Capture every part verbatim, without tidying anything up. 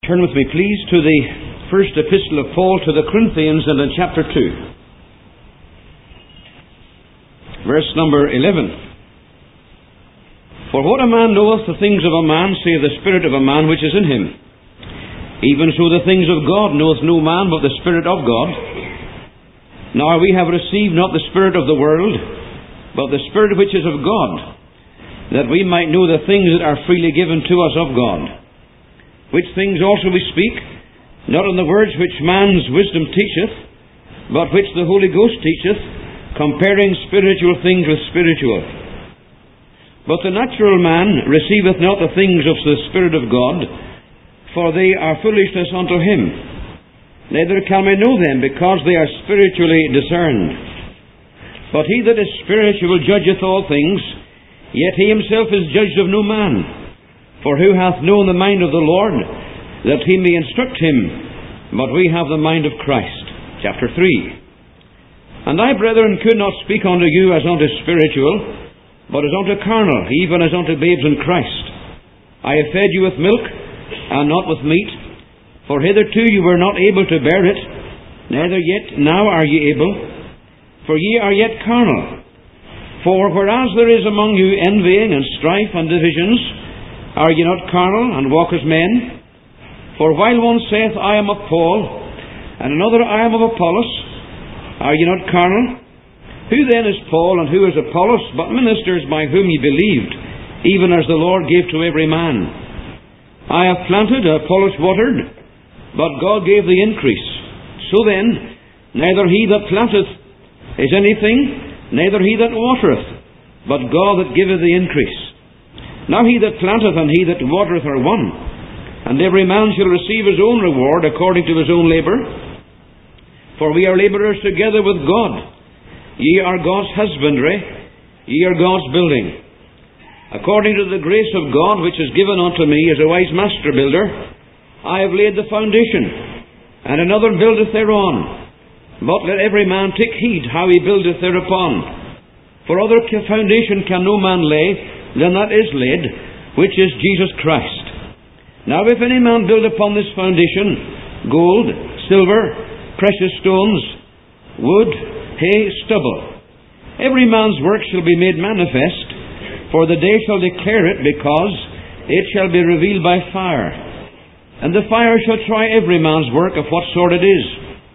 Turn with me, please, to the first epistle of Paul to the Corinthians, and in chapter two. Verse number eleven. For what a man knoweth the things of a man, save the spirit of a man which is in him. Even so the things of God knoweth no man but the Spirit of God. Now we have received not the spirit of the world, but the Spirit which is of God, that we might know the things that are freely given to us of God. Which things also we speak, not in the words which man's wisdom teacheth, but which the Holy Ghost teacheth, comparing spiritual things with spiritual. But the natural man receiveth not the things of the Spirit of God, for they are foolishness unto him. Neither can we know them, because they are spiritually discerned. But he that is spiritual judgeth all things, yet he himself is judged of no man. For who hath known the mind of the Lord, that he may instruct him? But we have the mind of Christ. Chapter three. And I, brethren, could not speak unto you as unto spiritual, but as unto carnal, even as unto babes in Christ. I have fed you with milk, and not with meat, for hitherto you were not able to bear it, neither yet now are ye able, for ye are yet carnal. For whereas there is among you envying and strife and divisions, are ye not carnal, and walk as men? For while one saith, I am of Paul, and another, I am of Apollos, are ye not carnal? Who then is Paul, and who is Apollos, but ministers by whom ye believed, even as the Lord gave to every man? I have planted, Apollos watered, but God gave the increase. So then, neither he that planteth is anything, neither he that watereth, but God that giveth the increase. Now he that planteth and he that watereth are one, and every man shall receive his own reward according to his own labour. For we are labourers together with God. Ye are God's husbandry, ye are God's building. According to the grace of God which is given unto me as a wise master builder, I have laid the foundation, and another buildeth thereon. But let every man take heed how he buildeth thereupon. For other foundation can no man lay than that is laid, which is Jesus Christ. Now if any man build upon this foundation gold, silver, precious stones, wood, hay, stubble, every man's work shall be made manifest, for the day shall declare it, because it shall be revealed by fire. And the fire shall try every man's work of what sort it is.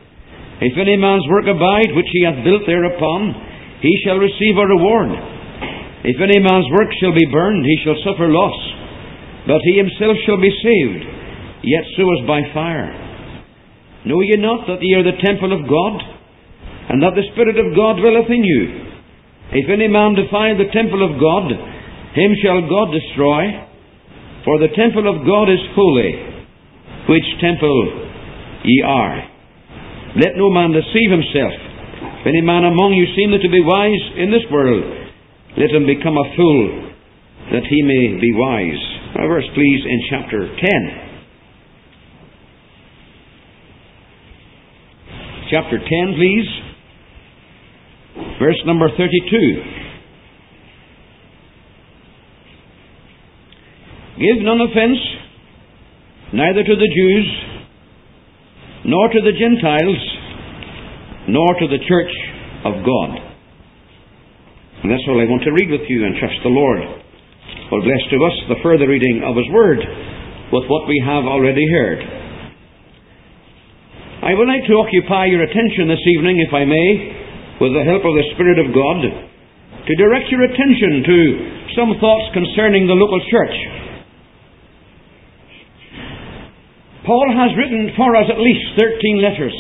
If any man's work abide, which he hath built thereupon, he shall receive a reward. If any man's work shall be burned, he shall suffer loss, but he himself shall be saved, yet so as by fire. Know ye not that ye are the temple of God, and that the Spirit of God dwelleth in you? If any man defile the temple of God, him shall God destroy, for the temple of God is holy, which temple ye are. Let no man deceive himself. If any man among you seemeth to be wise in this world, let him become a fool, that he may be wise. A verse, please, in chapter ten. Chapter ten, please. Verse number thirty-two. Give none offence, neither to the Jews, nor to the Gentiles, nor to the church of God. And that's all I want to read with you, and trust the Lord will bless to us the further reading of His Word with what we have already heard. I would like to occupy your attention this evening, if I may, with the help of the Spirit of God, to direct your attention to some thoughts concerning the local church. Paul has written for us at least thirteen letters.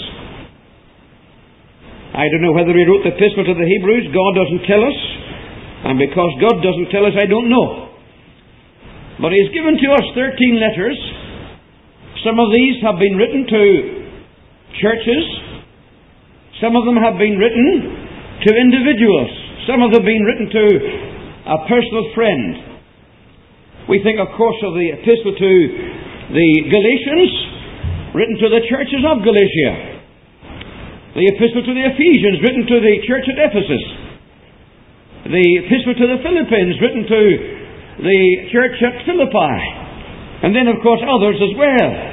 I don't know whether he wrote the epistle to the Hebrews. God doesn't tell us. And because God doesn't tell us, I don't know. But he's given to us thirteen letters. Some of these have been written to churches. Some of them have been written to individuals. Some of them have been written to a personal friend. We think, of course, of the epistle to the Galatians, written to the churches of Galatia. The epistle to the Ephesians, written to the church at Ephesus. The epistle to the Philippians, written to the church at Philippi. And then, of course, others as well.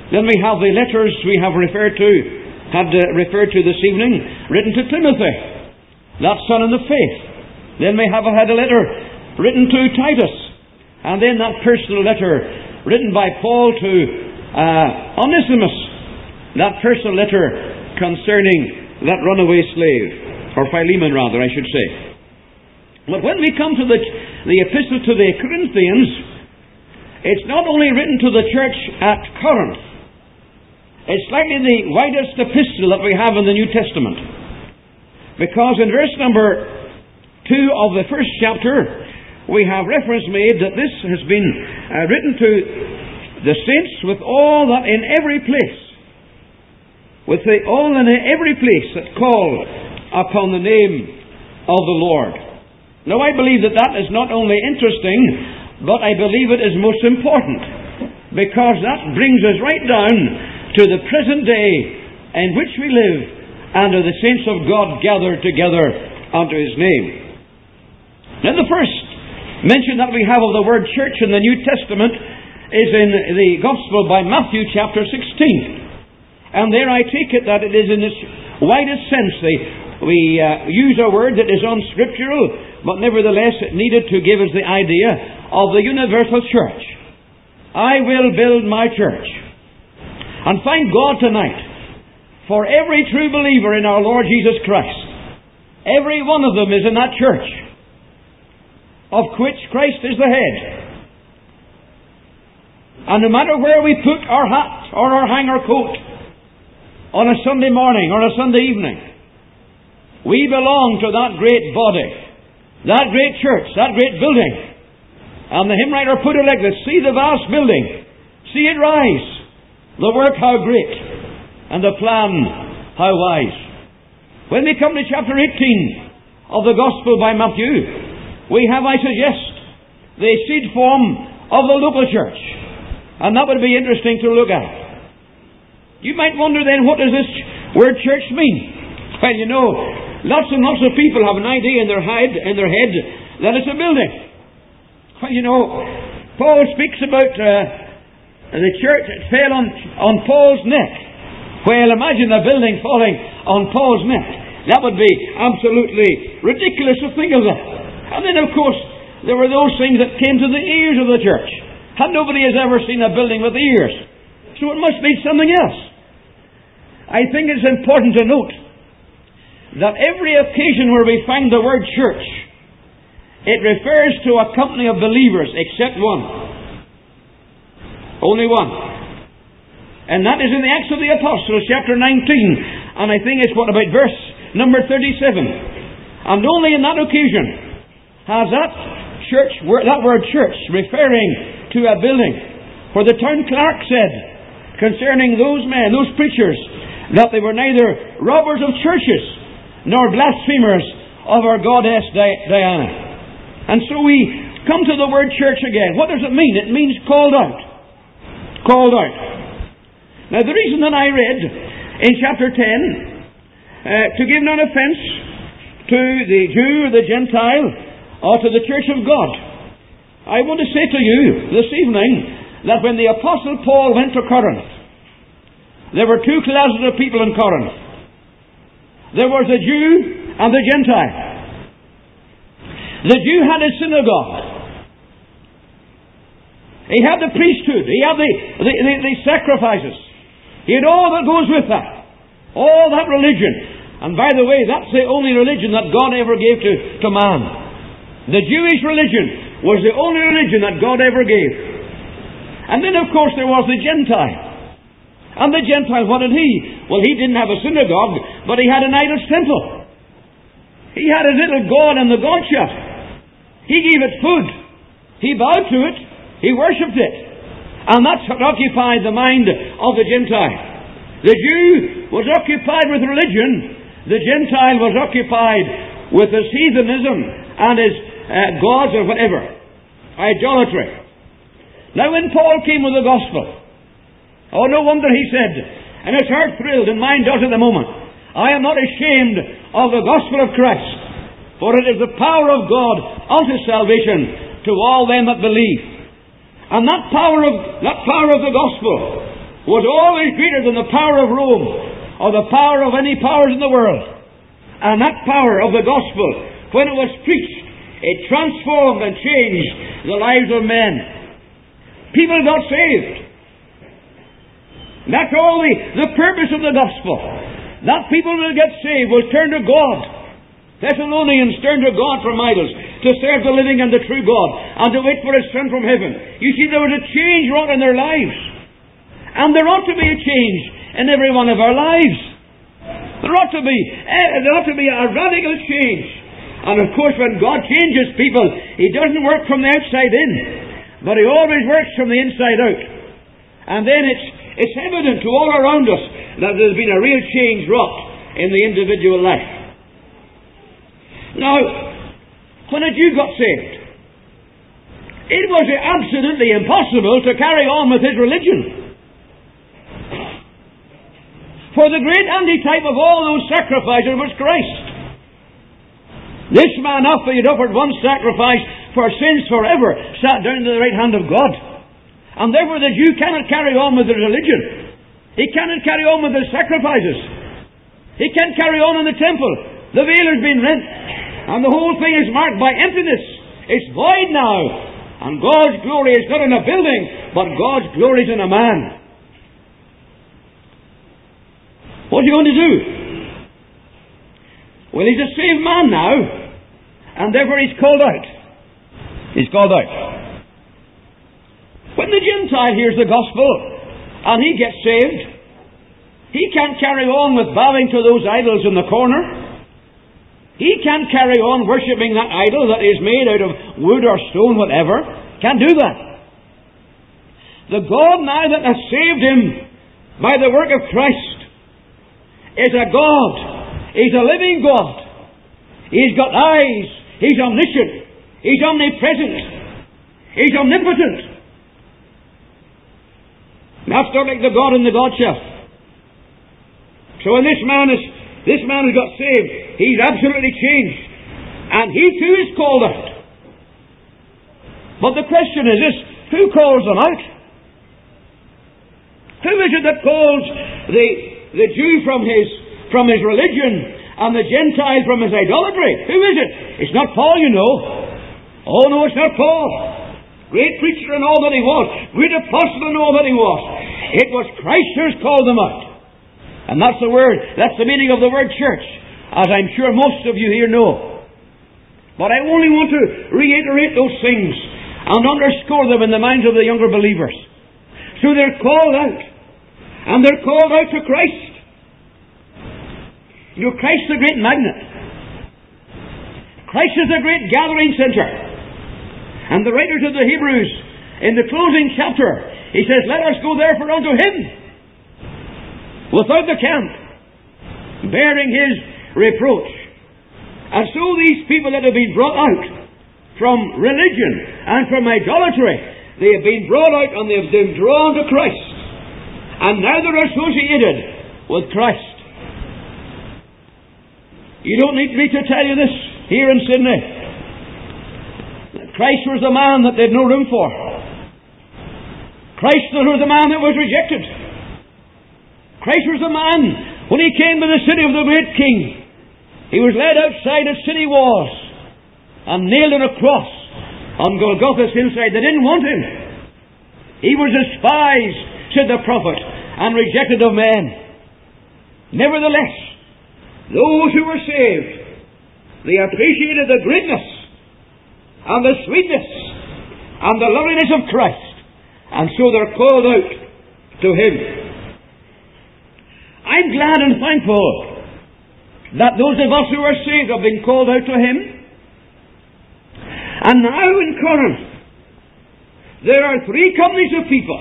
Then we have the letters we have referred to, had uh, referred to this evening, written to Timothy, that son in the faith. Then we have had a letter written to Titus, and then that personal letter written by Paul to uh, Onesimus, that personal letter concerning that runaway slave, or Philemon rather, I should say. But when we come to the, the epistle to the Corinthians, it's not only written to the church at Corinth, it's likely the widest epistle that we have in the New Testament. Because in verse number two of the first chapter, we have reference made that this has been uh, written to the saints with all that in every place, with the all in every place that call upon the name of the Lord. Now I believe that that is not only interesting, but I believe it is most important, because that brings us right down to the present day in which we live, and are the saints of God gathered together unto His name. Now the first mention that we have of the word church in the New Testament is in the Gospel by Matthew chapter sixteen. And there I take it that it is in its widest sense. They, we uh, use a word that is unscriptural, but nevertheless it needed to give us the idea of the universal church. I will build my church. And thank God tonight for every true believer in our Lord Jesus Christ. Every one of them is in that church, of which Christ is the head. And no matter where we put our hat or our hanger coat on a Sunday morning or a Sunday evening, we belong to that great body, that great church, that great building. And the hymn writer put it like this: see the vast building, see it rise, the work how great, and the plan how wise. When we come to chapter eighteen of the Gospel by Matthew, we have, I suggest, the seed form of the local church. And that would be interesting to look at. You might wonder then, what does this word church mean? Well, you know, lots and lots of people have an idea in their head, in their head that it's a building. Well, you know, Paul speaks about uh, the church that fell on, on Paul's neck. Well, imagine a building falling on Paul's neck. That would be absolutely ridiculous to think of that. And then, of course, there were those things that came to the ears of the church. And nobody has ever seen a building with ears. So it must be something else. I think it's important to note that every occasion where we find the word church, it refers to a company of believers, except one. Only one. And that is in the Acts of the Apostles, chapter nineteen. And I think it's, what, about verse number thirty-seven. And only in that occasion has that church, that word church, referring to a building, where the town clerk said concerning those men, those preachers, that they were neither robbers of churches nor blasphemers of our goddess Diana. And so we come to the word church again. What does it mean? It means called out. Called out. Now the reason that I read in chapter ten, uh, to give none offence to the Jew or the Gentile or to the church of God, I want to say to you this evening that when the Apostle Paul went to Corinth, there were two classes of people in Corinth. There was the Jew and the Gentile. The Jew had his synagogue. He had the priesthood. He had the, the, the, the sacrifices. He had all that goes with that. All that religion. And by the way, that's the only religion that God ever gave to, to man. The Jewish religion was the only religion that God ever gave. And then, of course, there was the Gentile. And the Gentile, what did he? Well, he didn't have a synagogue, but he had an idol's temple. He had his little god in the god shop. He gave it food. He bowed to it. He worshipped it. And that's what occupied the mind of the Gentile. The Jew was occupied with religion. The Gentile was occupied with his heathenism and his uh, gods or whatever. Idolatry. Now when Paul came with the gospel, oh, no wonder he said, and his heart thrilled, and mine does at the moment, I am not ashamed of the gospel of Christ, for it is the power of God unto salvation to all them that believe. And that power of that power of the gospel was always greater than the power of Rome or the power of any powers in the world. And that power of the gospel, when it was preached, it transformed and changed the lives of men. People got saved. That's all the, the purpose of the gospel. That people will get saved, will turn to God. Thessalonians turned to God from idols, to serve the living and the true God, and to wait for His Son from heaven. You see, there was a change wrought in their lives. And there ought to be a change in every one of our lives. There ought to be. There ought to be a radical change. And of course, when God changes people, He doesn't work from the outside in, but He always works from the inside out. And then it's, it's evident to all around us that there's been a real change wrought in the individual life. Now, when a Jew got saved, it was absolutely impossible to carry on with his religion. For the great antitype of all those sacrifices was Christ. This man, after he had offered one sacrifice for sins forever, sat down to the right hand of God. And therefore the Jew cannot carry on with his religion. He cannot carry on with his sacrifices. He can't carry on in the temple. The veil has been rent, and the whole thing is marked by emptiness. It's void now. And God's glory is not in a building, but God's glory is in a man. What's he going to do? Well, he's a saved man now, and therefore he's called out. He's called out. When the Gentile hears the gospel, and he gets saved, he can't carry on with bowing to those idols in the corner. He can't carry on worshipping that idol that is made out of wood or stone, whatever. Can't do that. The God now that has saved him by the work of Christ is a God. He's a living God. He's got eyes. He's omniscient. He's omnipresent. He's omnipotent. That's not like the God in the God shelf. So when this man is This man has got saved, he's absolutely changed. And he too is called out. But the question is this, who calls them out? Who is it that calls the, the Jew from his, from his religion and the Gentile from his idolatry? Who is it? It's not Paul, you know. Oh no, it's not Paul. Great preacher and all that he was. Great apostle and all that he was. It was Christ who has called them out. And that's the word, that's the meaning of the word church, as I'm sure most of you here know. But I only want to reiterate those things and underscore them in the minds of the younger believers. So they're called out. And they're called out to Christ. You know, Christ is a great magnet. Christ is a great gathering centre. And the writer to the Hebrews, in the closing chapter, he says, let us go therefore unto Him, without the camp, bearing His reproach. And so these people that have been brought out from religion and from idolatry, they have been brought out and they have been drawn to Christ. And now they're associated with Christ. You don't need me to tell you this here in Sydney. Christ was the man that they had no room for. Christ was the man that was rejected. Christ was the man, when He came to the city of the great King, He was led outside its city walls and nailed on a cross on Golgotha's hillside. They didn't want Him. He was despised, said the prophet, and rejected of men. Nevertheless, those who were saved, they appreciated the greatness and the sweetness and the loveliness of Christ, and so they're called out to Him. I'm glad and thankful that those of us who are saved have been called out to Him. And now in Corinth, there are three companies of people.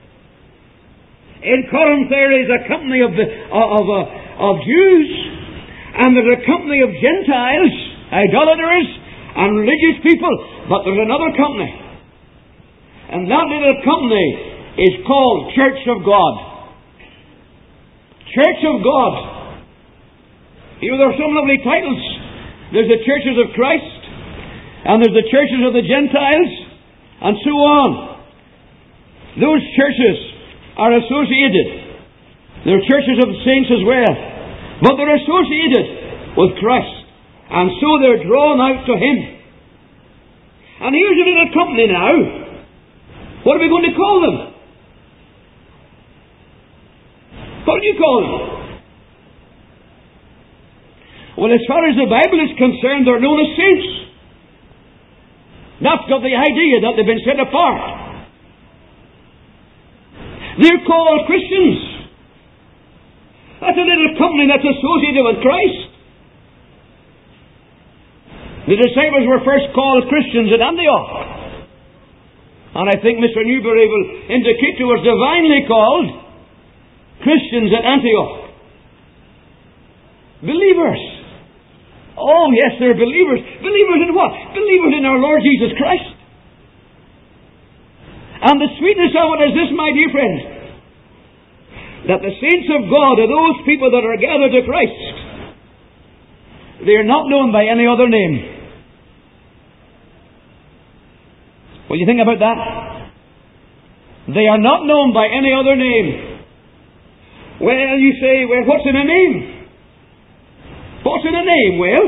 In Corinth there is a company of, the, of, of, of Jews, and there's a company of Gentiles, idolaters, and religious people. But there's another company. And that little company is called Church of God. Church of God. You know, there are some lovely titles. There's the churches of Christ, and there's the churches of the Gentiles, and so on. Those churches are associated. They're churches of saints as well. But they're associated with Christ. And so they're drawn out to Him. And here's a little company now. What are we going to call them? What do you call them? Well, as far as the Bible is concerned, they're known as saints. That's got the idea that they've been set apart. They're called Christians. That's a little company that's associated with Christ. The disciples were first called Christians at Antioch. And I think Mister Newberry will indicate to us divinely called Christians at Antioch. Believers. Oh yes, they're believers. Believers in what? Believers in our Lord Jesus Christ. And the sweetness of it is this, my dear friend, that the saints of God are those people that are gathered to Christ. They are not known by any other name. What do you think about that? They are not known by any other name. Well, you say, well, what's in a name? What's in a name? Well,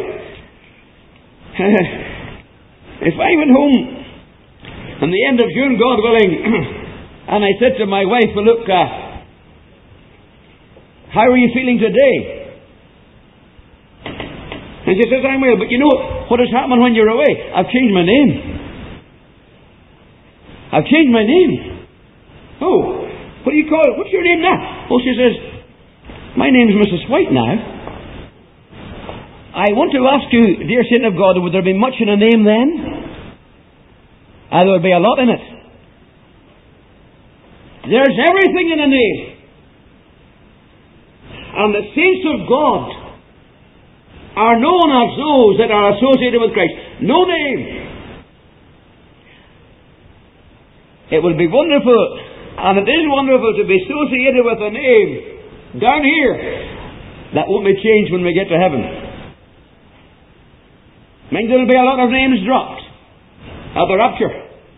if I went home on the end of June, God willing, and I said to my wife, well, look, uh, how are you feeling today? And she says, I'm well, but you know what has happened when you're away? I've changed my name. I've changed my name. Oh, what do you call it? What's your name now? Oh, she says, my name's Missus White now. I want to ask you, dear saint of God, would there be much in a name then? Uh, there would be a lot in it. There's everything in a name. And the saints of God are known as those that are associated with Christ. No name. It will be wonderful, and it is wonderful to be associated with a name down here that won't be changed when we get to heaven. Means there will be a lot of names dropped at the rapture.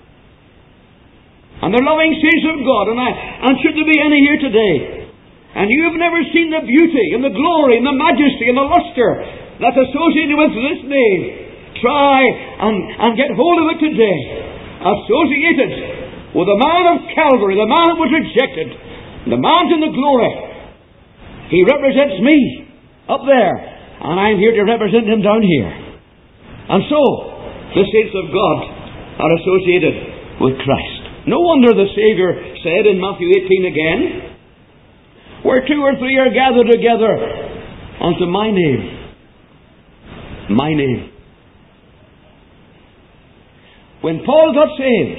And they're loving saints of God, and, I, and should there be any here today, and you have never seen the beauty and the glory and the majesty and the luster that's associated with this name, try and, and get hold of it today. Associated with the man of Calvary, the man that was rejected, the man's in the glory. He represents me up there, and I'm here to represent him down here. And so, the saints of God are associated with Christ. No wonder the Saviour said in Matthew eighteen again, where two or three are gathered together unto my name. My name. When Paul got saved,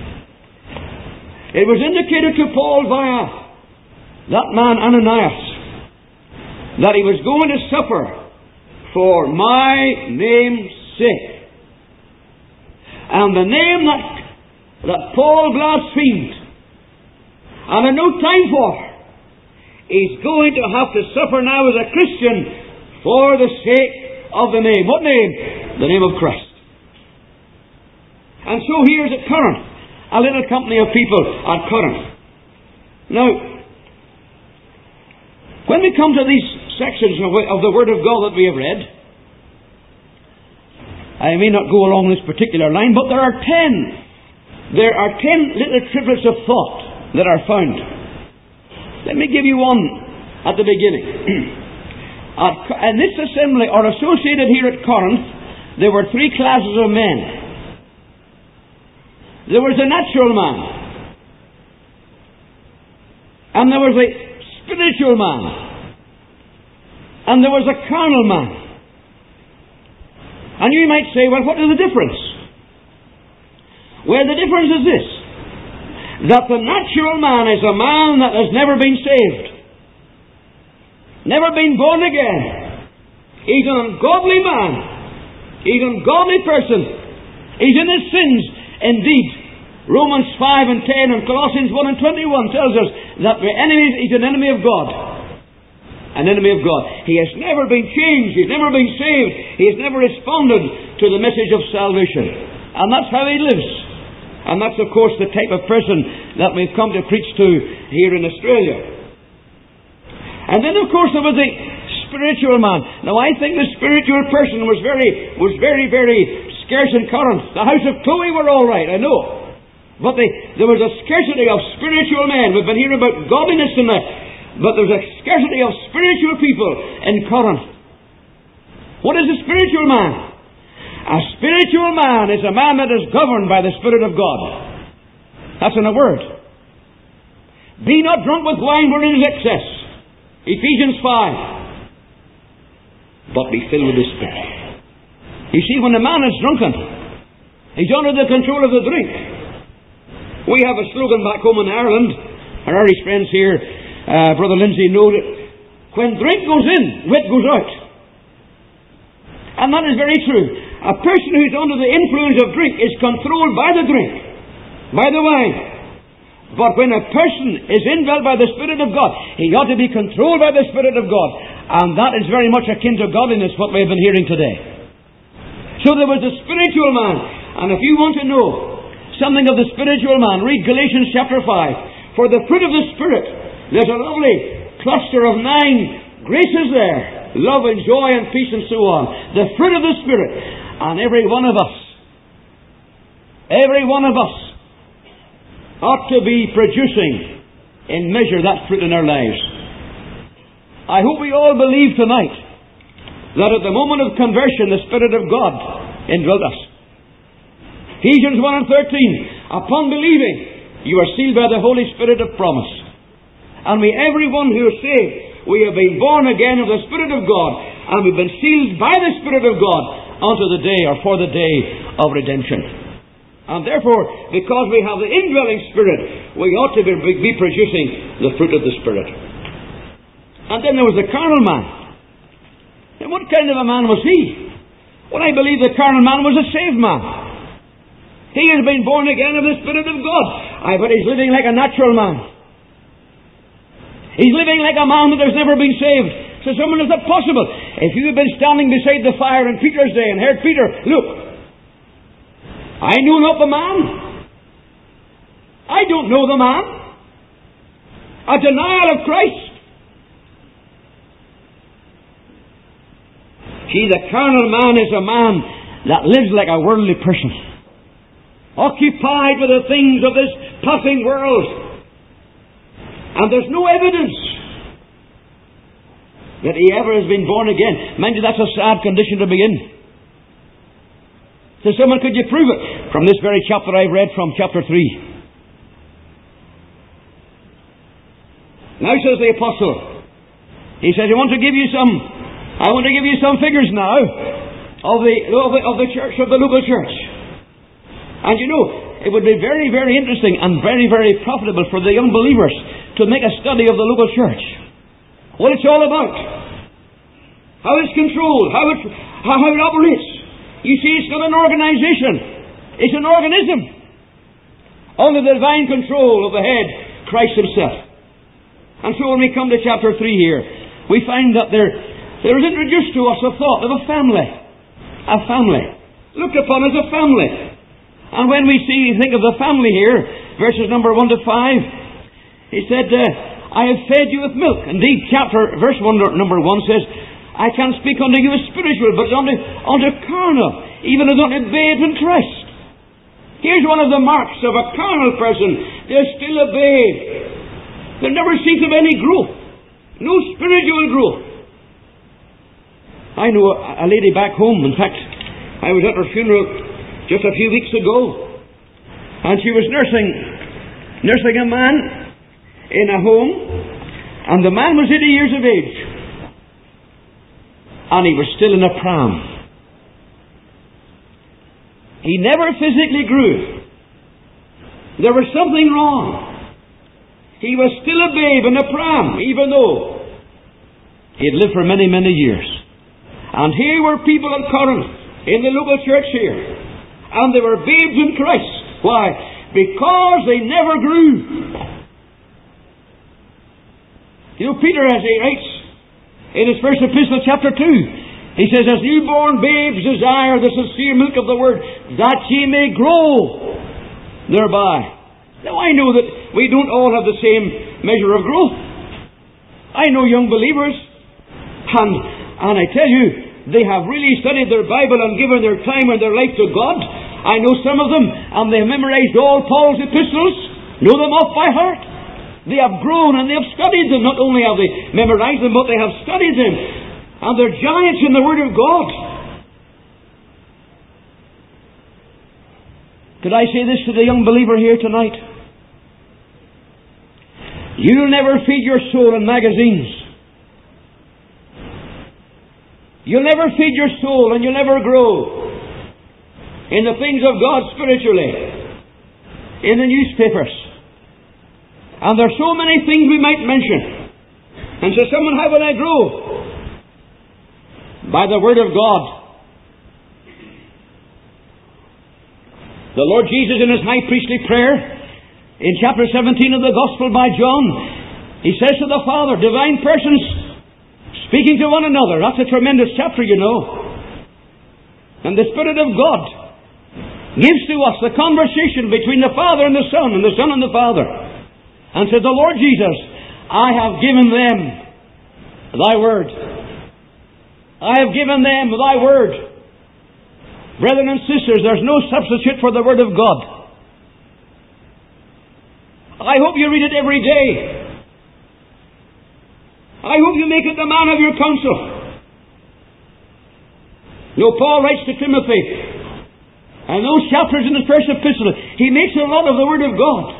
it was indicated to Paul via that man Ananias that he was going to suffer for my name's sake. And the name that, that Paul blasphemed and had no time for, he's going to have to suffer now as a Christian for the sake of the name. What name? The name of Christ. And so here's at Corinth, a little company of people at Corinth. Now, when we come to these sections of the Word of God that we have read, I may not go along this particular line, but there are ten. There are ten little triplets of thought that are found. Let me give you one at the beginning. At, in this assembly, or associated here at Corinth, there were three classes of men. There was a natural man, and there was a spiritual man, and there was a carnal man. And you might say, well, what is the difference? Well, the difference is this, that the natural man is a man that has never been saved, never been born again. He's an ungodly man. He's an ungodly person. He's in his sins. Indeed, Romans five and ten and Colossians one and twenty-one tells us that the enemy is an enemy of God. An enemy of God. He has never been changed. He's never been saved. He has never responded to the message of salvation. And that's how he lives. And that's, of course, the type of person that we've come to preach to here in Australia. And then, of course, there was the spiritual man. Now, I think the spiritual person was very, was very, very scarce in Corinth. The house of Chloe were all right, I know. But they, there was a scarcity of spiritual men. We've been hearing about godliness tonight. But there's a scarcity of spiritual people in Corinth. What is a spiritual man? A spiritual man is a man that is governed by the Spirit of God. That's in a word. Be not drunk with wine wherein is excess. Ephesians five. But be filled with the Spirit. You see, when a man is drunken, he's under the control of the drink. We have a slogan back home in Ireland. Our Irish friends here, uh, Brother Lindsay, know that when drink goes in, wit goes out. And that is very true. A person who's under the influence of drink is controlled by the drink, by the wine. But when a person is indwelt by the Spirit of God, he ought to be controlled by the Spirit of God. And that is very much akin to godliness, what we have been hearing today. So there was a spiritual man. And if you want to know something of the spiritual man, read Galatians chapter five. For the fruit of the Spirit, there's a lovely cluster of nine graces there. Love and joy and peace and so on. The fruit of the Spirit. And every one of us, every one of us ought to be producing in measure that fruit in our lives. I hope we all believe tonight that at the moment of conversion the Spirit of God indwelt us. Ephesians one and thirteen. Upon believing, you are sealed by the Holy Spirit of promise. And we, everyone who is saved, we have been born again of the Spirit of God, and we've been sealed by the Spirit of God unto the day, or for the day of redemption. And therefore, because we have the indwelling Spirit, we ought to be, be producing the fruit of the Spirit. And then there was the carnal man. And what kind of a man was he? Well, I believe the carnal man was a saved man. He has been born again of the Spirit of God. I bet he's living like a natural man. He's living like a man that has never been saved. So someone, is that possible? If you had been standing beside the fire in Peter's day and heard Peter, look, I know not the man. I don't know the man. A denial of Christ. See, the carnal man is a man that lives like a worldly person, occupied with the things of this passing world. And there's no evidence that he ever has been born again. Mind you, that's a sad condition to be in. So someone, could you prove it? From this very chapter I've read from, chapter three. Now says the apostle, he says, I want to give you some, I want to give you some figures now of the, of the, of the church, of the local church. And you know, it would be very, very interesting and very, very profitable for the young believers to make a study of the local church. What it's all about. How it's controlled. How it, how, how it operates. You see, it's not an organization. It's an organism. Under the divine control of the head, Christ Himself. And so when we come to chapter three here, we find that there, there is introduced to us a thought of a family. A family. Looked upon as a family. And when we see, think of the family here, verses number one to five, he said, uh, I have fed you with milk. Indeed, chapter, verse one, number one says, I can speak unto you as spiritual, but unto, unto carnal, even as unto babes in Christ. Here's one of the marks of a carnal person. They're still a babe. There never seems of any growth. No spiritual growth. I know a, a lady back home, in fact, I was at her funeral just a few weeks ago, and she was nursing, nursing a man in a home, and the man was eighty years of age, and he was still in a pram. He never physically grew. There was something wrong. He was still a babe in a pram, even though he had lived for many, many years. And here were people at Corinth, in the local church here, and they were babes in Christ. Why? Because they never grew. You know, Peter, as he writes in his first epistle, chapter two, he says, as newborn babes desire the sincere milk of the word, that ye may grow thereby. Now, I know that we don't all have the same measure of growth. I know young believers, and, and I tell you, they have really studied their Bible and given their time and their life to God. I know some of them, and they have memorized all Paul's epistles, know them off by heart. They have grown and they have studied them. Not only have they memorized them, but they have studied them. And they're giants in the Word of God. Could I say this to the young believer here tonight? You'll never feed your soul in magazines. You'll never feed your soul, and you'll never grow in the things of God spiritually in the newspapers. And there are so many things we might mention. And so someone, how will I grow? By the Word of God. The Lord Jesus, in His high priestly prayer, in chapter seventeen of the Gospel by John, He says to the Father, divine persons speaking to one another. That's a tremendous chapter, you know. And the Spirit of God gives to us the conversation between the Father and the Son, and the Son and the Father. And says, the Lord Jesus, I have given them Thy Word. I have given them Thy Word. Brethren and sisters, there's no substitute for the Word of God. I hope you read it every day. I hope you make it the man of your counsel. You know, Paul writes to Timothy, and those chapters in his first epistle, he makes a lot of the Word of God.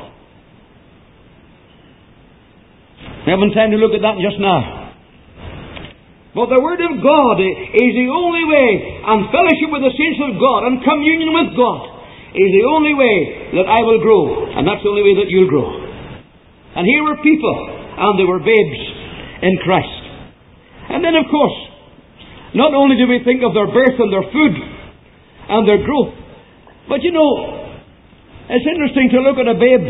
I haven't time to look at that just now. But the Word of God is the only way, and fellowship with the saints of God, and communion with God, is the only way that I will grow. And that's the only way that you'll grow. And here were people, and they were babes in Christ. And then, of course, not only do we think of their birth and their food and their growth, but you know, it's interesting to look at a babe.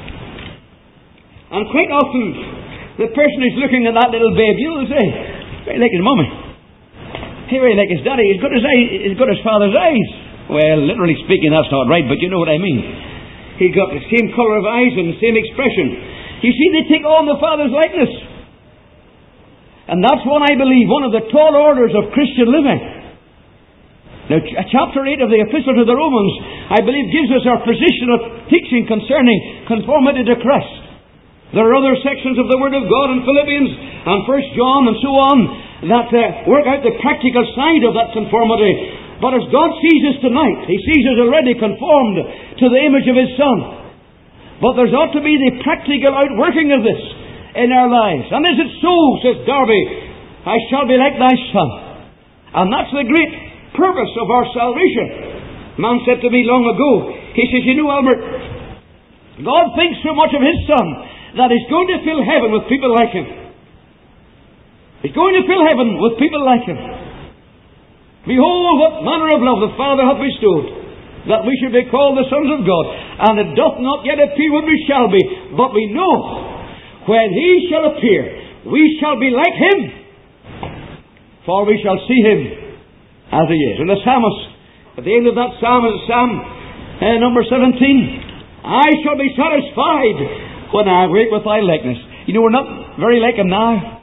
And quite often, the person who's looking at that little babe, you know, they say, very like his mummy. Hey, very like his daddy. He's got his, eye, he's got his father's eyes. Well, literally speaking, that's not right, but you know what I mean. He's got the same colour of eyes and the same expression. You see, they take on the Father's likeness. And that's one, I believe, one of the tall orders of Christian living. Now, chapter eight of the Epistle to the Romans, I believe, gives us our position of teaching concerning conformity to Christ. There are other sections of the Word of God in Philippians and First John and so on that uh, work out the practical side of that conformity. But as God sees us tonight, He sees us already conformed to the image of His Son. But there's ought to be the practical outworking of this in our lives. And is it so, says Darby, I shall be like Thy Son. And that's the great purpose of our salvation. A man said to me long ago, he says, you know, Albert, God thinks so much of His Son that He's going to fill heaven with people like Him. He's going to fill heaven with people like Him. Behold, what manner of love the Father hath bestowed, that we should be called the sons of God. And it doth not yet appear what we shall be, but we know when He shall appear, we shall be like Him, for we shall see Him as He is. And the psalmist, at the end of that psalm, is Psalm uh, number seventeen, I shall be satisfied when I awake with Thy likeness. You know, we're not very like Him now.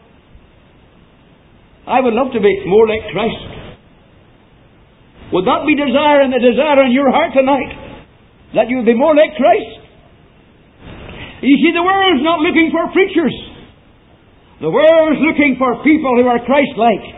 I would love to be more like Christ. Would that be desire and the desire in your heart tonight? That you would be more like Christ? You see, the world's not looking for preachers. The world's looking for people who are Christ-like.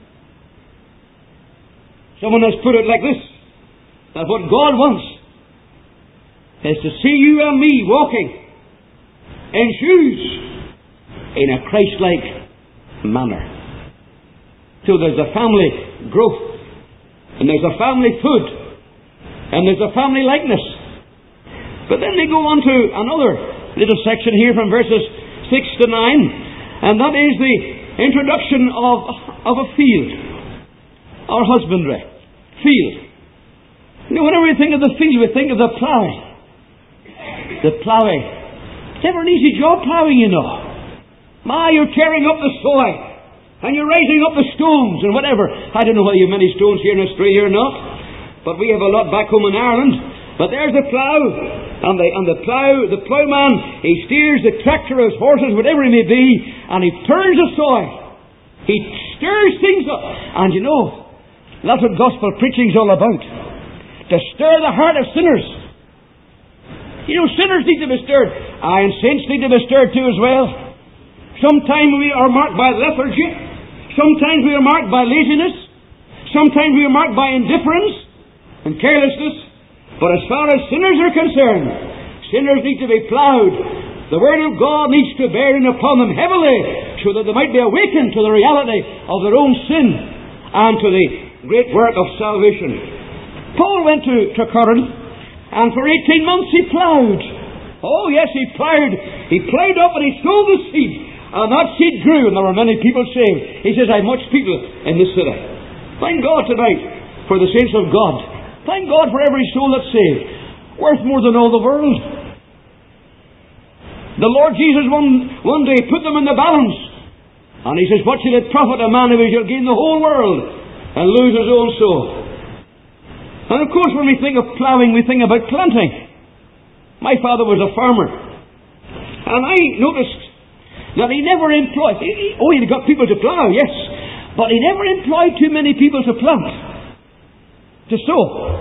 Someone has put it like this, that what God wants is to see you and me walking in shoes in a Christ-like manner. So there's a family growth, and there's a family food, and there's a family likeness. But then they go on to another little section here from verses six to nine, and that is the introduction of, of a field, or husbandry. Field. You know, whenever we think of the field, we think of the ploughing. The ploughing. It's never an easy job ploughing, you know. My, you're tearing up the soil, and you're raising up the stones and whatever. I don't know whether you have many stones here in Australia or not, but we have a lot back home in Ireland. But there's the plough, And the, and the plough, the ploughman, he steers the tractor, his horses, whatever he may be, and he turns the soil. He stirs things up. And you know, that's what gospel preaching is all about. To stir the heart of sinners. You know, sinners need to be stirred. Aye, and saints need to be stirred too as well. Sometimes we are marked by lethargy. Sometimes we are marked by laziness. Sometimes we are marked by indifference and carelessness. But as far as sinners are concerned, sinners need to be ploughed. The Word of God needs to bear in upon them heavily, so that they might be awakened to the reality of their own sin and to the great work of salvation. Paul went to, to Corinth, and for eighteen months he ploughed. Oh yes, he ploughed. He ploughed up and he sowed the seed. And that seed grew, and there were many people saved. He says, I have much people in this city. Thank God tonight for the saints of God. Thank God for every soul that's saved. Worth more than all the world. The Lord Jesus one, one day put them in the balance. And he says, what shall it profit a man if he shall gain the whole world and lose his own soul? And of course when we think of ploughing, we think about planting. My father was a farmer. And I noticed that he never employed... He, oh, he got people to plough, yes. But he never employed too many people to plant. To sow.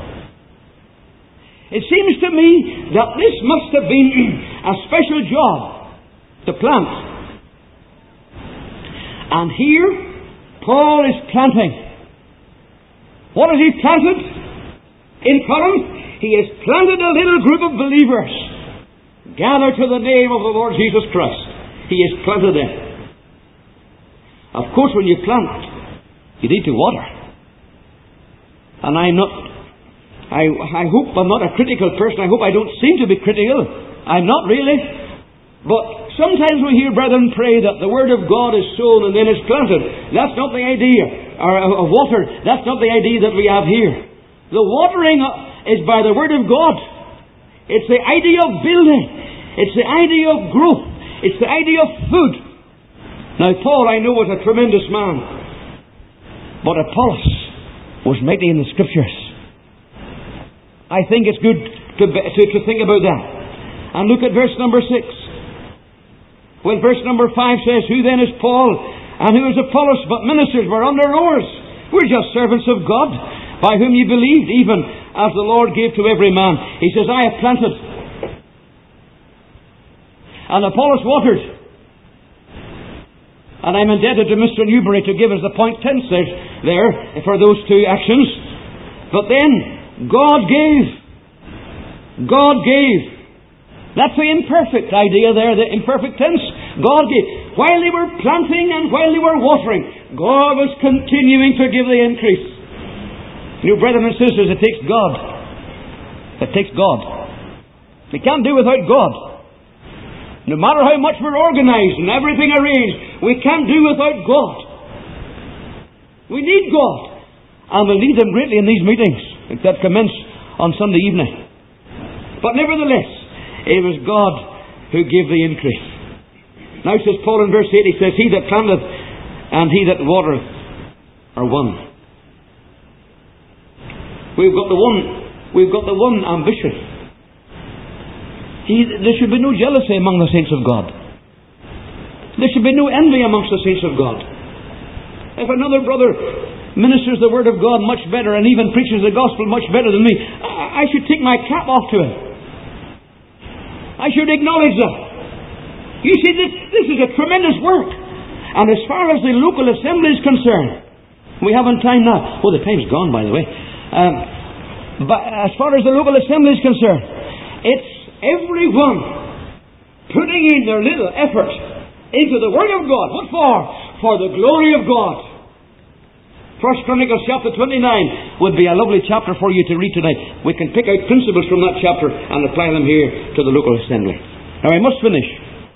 It seems to me that this must have been a special job to plant. And here, Paul is planting. What has he planted? In Corinth, he has planted a little group of believers gathered to the name of the Lord Jesus Christ. He has planted them. Of course, when you plant, you need to water. And I'm not, I, I hope I'm not a critical person. I hope I don't seem to be critical. I'm not really. But sometimes we hear brethren pray that the Word of God is sown and then it's planted. That's not the idea. Or of water. That's not the idea that we have here. The watering is by the Word of God. It's the idea of building. It's the idea of growth. It's the idea of food. Now Paul, I know, was a tremendous man. But Apollos was mighty in the Scriptures. I think it's good to, to, to think about that. And look at verse number six. When verse number five says, who then is Paul and who is Apollos but ministers were under ours? We're just servants of God, by whom ye believed, even as the Lord gave to every man. He says, I have planted, and Apollos watered. And I'm indebted to Mister Newbury to give us the point tense there, there for those two actions. But then, God gave. God gave. That's the imperfect idea there, the imperfect tense. God gave. While they were planting and while they were watering, God was continuing to give the increase. You brethren and sisters, it takes God. It takes God. We can't do without God. No matter how much we're organized and everything arranged, we can't do without God. We need God. And we'll need Him greatly in these meetings that commence on Sunday evening. But nevertheless, it was God who gave the increase. Now says Paul in verse eight, he says, he that planteth and he that watereth are one. We've got the one, we've got the one ambition. He, there should be no jealousy among the saints of God. There should be no envy amongst the saints of God. If another brother ministers the Word of God much better and even preaches the gospel much better than me, I, I should take my cap off to him. I should acknowledge that. You see, this, this is a tremendous work. And as far as the local assembly is concerned, we haven't time now. Oh, the time's gone, by the way. Um, but as far as the local assembly is concerned, it's everyone putting in their little effort into the Word of God. What for? For the glory of God. First Chronicles chapter twenty-nine would be a lovely chapter for you to read tonight. We can pick out principles from that chapter and apply them here to the local assembly. Now I must finish.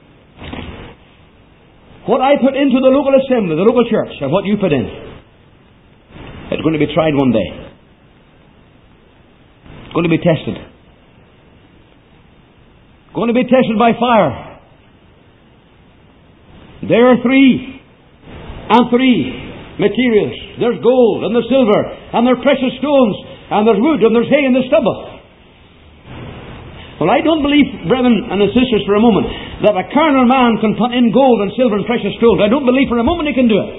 What I put into the local assembly, the local church, and what you put in, it's going to be tried one day. It's going to be tested. Going to be tested by fire. There are three and three materials. There's gold and there's silver and there's precious stones and there's wood and there's hay and there's stubble. Well, I don't believe, brethren and sisters, for a moment, that a carnal man can put in gold and silver and precious stones. I don't believe for a moment he can do it.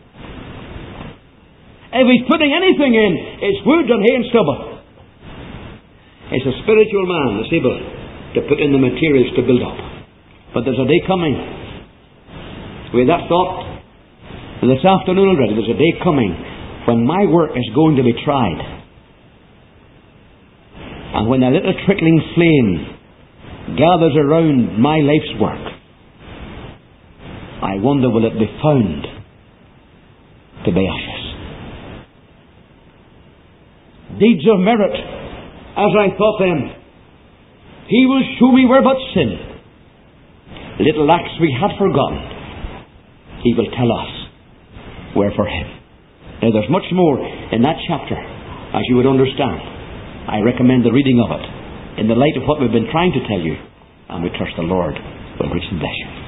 If he's putting anything in, it's wood and hay and stubble. It's a spiritual man that's able to put in the materials to build up. But there's a day coming. We had that thought this afternoon already. There's a day coming when my work is going to be tried. And when a little trickling flame gathers around my life's work, I wonder, will it be found to be ashes? Deeds of merit, as I thought them, He will show me were but sin. Little acts we had forgotten, He will tell us were for Him. Now there's much more in that chapter, as you would understand. I recommend the reading of it in the light of what we've been trying to tell you, and we trust the Lord will richly bless you.